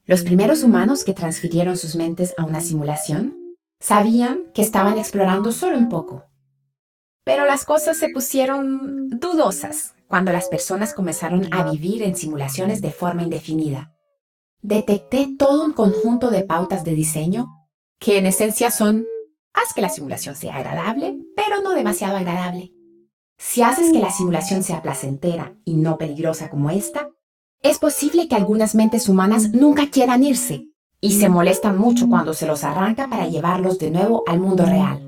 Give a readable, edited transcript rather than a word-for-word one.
Los primeros humanos que transfirieron sus mentes a una simulación sabían que estaban explorando solo un poco. Pero las cosas se pusieron dudosas cuando las personas comenzaron a vivir en simulaciones de forma indefinida. Detecté todo un conjunto de pautas de diseño que en esencia son: haz que la simulación sea agradable, pero no demasiado agradable. Si haces que la simulación sea placentera y no peligrosa como esta, es posible que algunas mentes humanas nunca quieran irse y se molestan mucho cuando se los arranca para llevarlos de nuevo al mundo real.